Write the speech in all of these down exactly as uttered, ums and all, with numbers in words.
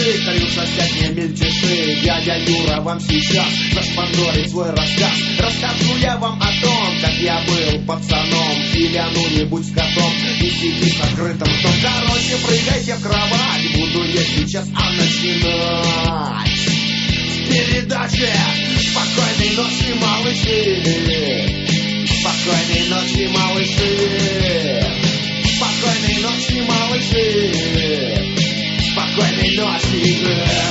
дыши, Карюша, сядь, не мельтеши. Дядя Юра вам сейчас зашпандорит свой рассказ. Расскажу я вам о том, как я был пацаном. Филяну не будь скотом, не сиди с открытым ртом. Короче, прыгайте в кровать, буду я сейчас а начинать с передачи «Спокойной ночи, малыши». Спокойной ночи, малыши. Спокойной ночи, малыши. Спокойной ночи.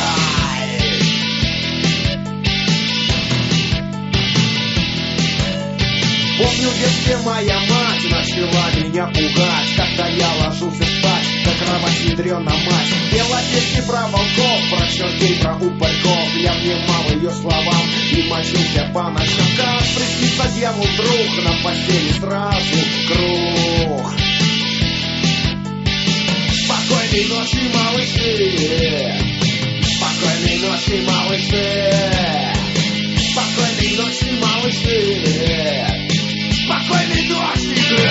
Помню, в детстве моя мать начала меня пугать, когда я ложился спать, до кровать ядрена мать. Пела песни про волков, про чертей, про упырьков. Я внимал ее словам и мочился по ночам. Как приснится дьявол вдруг, на постели сразу круг. Спокойной ночи, малыши. Спокойной ночи, малыши. Спокойной ночи, малыши. Спокойной ночи!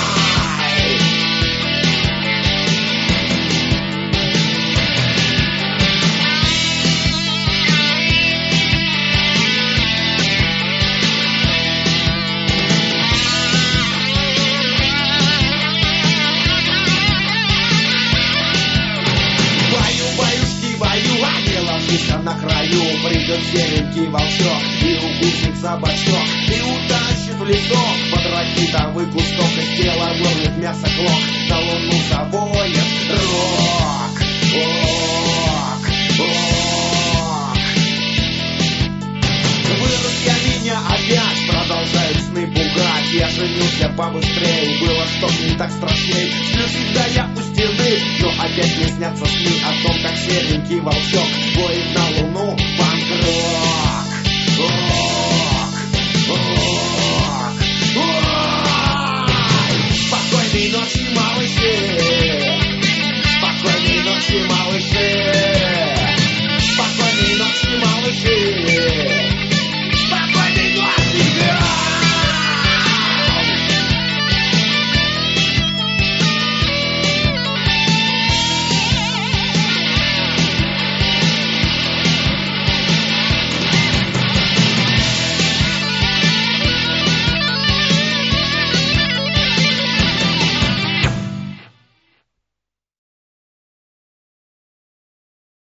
Баю-баюшки, баю, а не ложись на краю. Придет серенький волчок и укусит собачок, и утащит в лесок под ракитовый кусток, из тела вырвет мясо клок, на луну завоет рок, ок, ок. Вырос я, меня опять продолжают сны пугать. Я женился побыстрее, было что не так страшней. Сплю всегда я у стены, но опять мне снятся сны о том, как серенький волчок воет на луну.